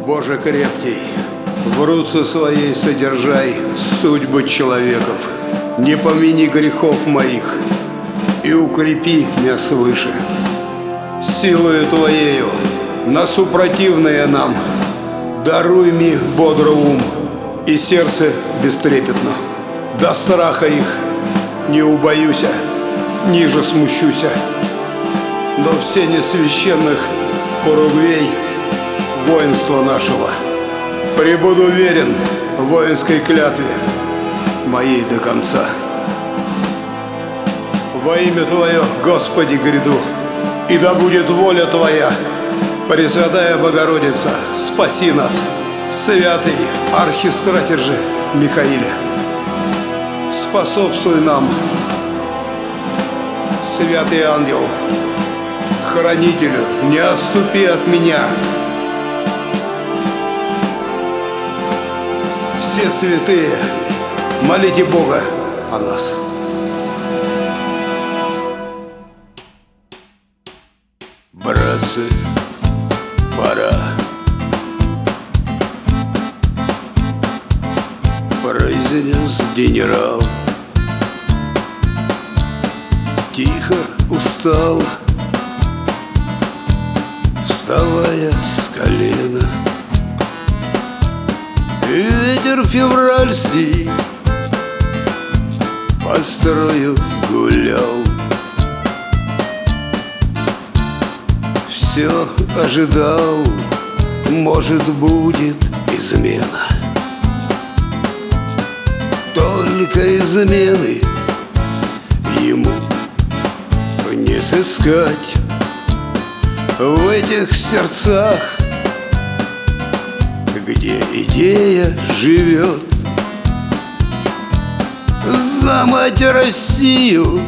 Боже крепкий, в руце своей содержай судьбы человеков. Не помяни грехов моих и укрепи меня свыше. Силою Твоею на супротивное нам даруй мне бодрый ум и сердце бестрепетно. До страха их не убоюся, ниже смущуся, но все несвященных поругвей воинства нашего пребуду верен воинской клятве моей до конца. Во имя Твое, Господи, гряду, и да будет воля Твоя. Пресвятая Богородица, спаси нас, святый архистратерже Михаиле. Способствуй нам, святый ангел, хранителю, не отступи от меня. Все святые, молите Бога о нас. Братцы, пора. Произнес генерал. Тихо, устал, вставая с колена. Ветер февральский по строю гулял. Все ожидал, может, будет измена. Только измены ему не сыскать в этих сердцах, где идея живет. За мать Россию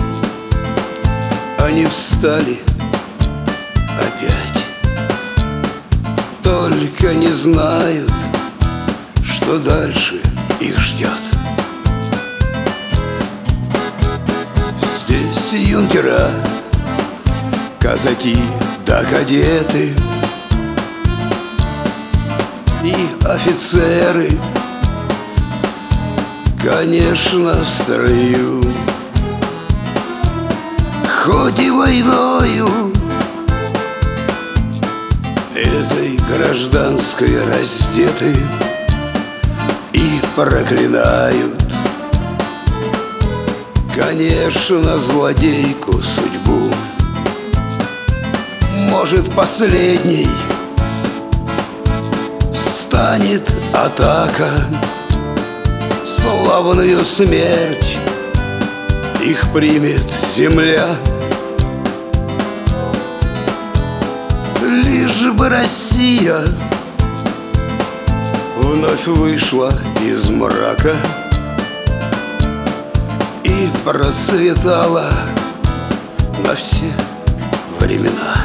они встали опять, только не знают, что дальше их ждет. Здесь юнкера, казаки да кадеты и офицеры, конечно, в строю, хоть и войною этой гражданской раздеты, и проклинают, конечно, злодейку судьбу. Может, последней станет атака, славную смерть их примет земля. Лишь бы Россия вновь вышла из мрака и процветала на все времена.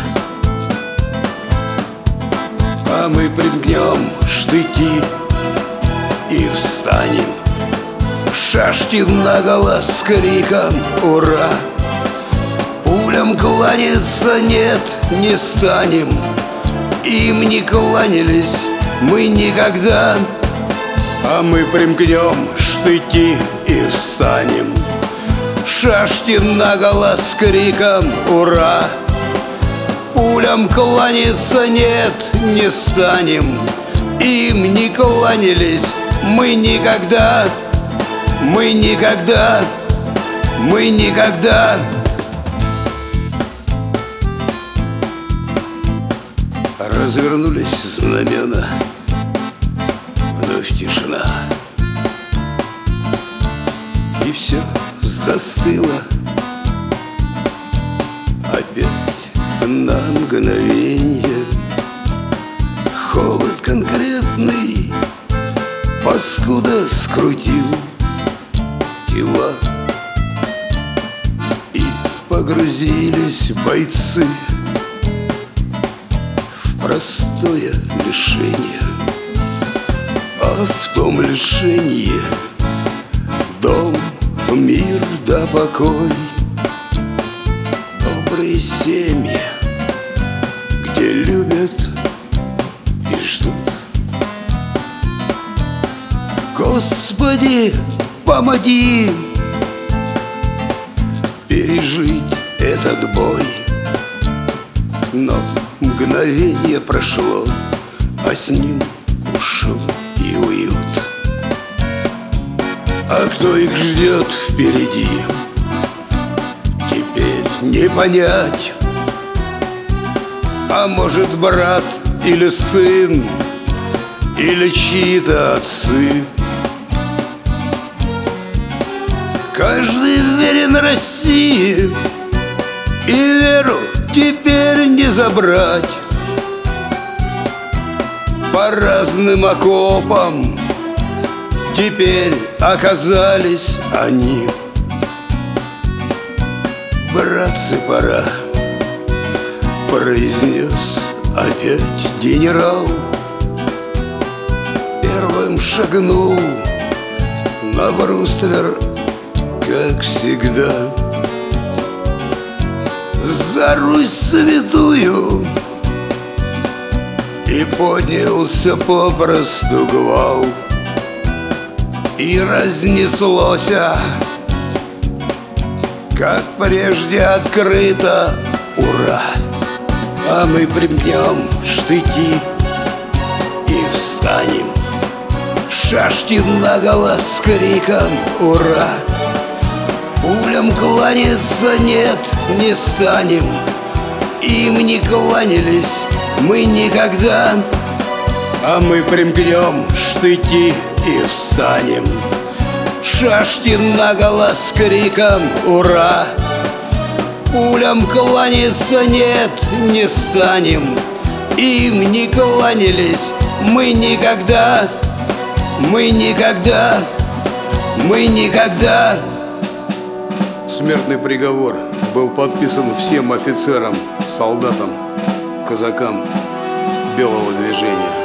А мы примкнем штыки и встанем, шашки наголо с криком «Ура!». Пулям кланяться нет, не станем, им не кланялись мы никогда. А мы примкнем штыки и встанем, шашки наголо с криком «Ура!». Пулям кланяться нет, не станем, им не кланялись мы никогда. Мы никогда, мы никогда. Развернулись знамена, вновь тишина, и все застыло опять на мгновенье. Холод конкретный паскуда скрутил тела, и погрузились бойцы в простое лишение. А в том лишении дом, мир да покой, добрые семьи, где любят и ждут Господи, помоги пережить этот бой. Но мгновение прошло, а с ним ушел и уют. А кто их ждет впереди, теперь не понять. А может, брат или сын, или чьи-то отцы. Каждый верен России, и веру теперь не забрать. По разным окопам теперь оказались они. Братцы, пора, произнес опять генерал. Первым шагнул на бруствер, как всегда. За Русь святую и поднялся попросту гвалт. И разнеслося, как прежде открыто, ура! А мы примкнем штыки и встанем, шашки наголо с криком ура! Пулям кланяться нет, не станем, им не кланялись мы никогда. А мы примкнем штыки и встанем, шашки наголо с криком ура! Пулям кланяться нет, не станем, им не кланялись мы никогда. Мы никогда, мы никогда. Смертный приговор был подписан всем офицерам, солдатам, казакам белого движения.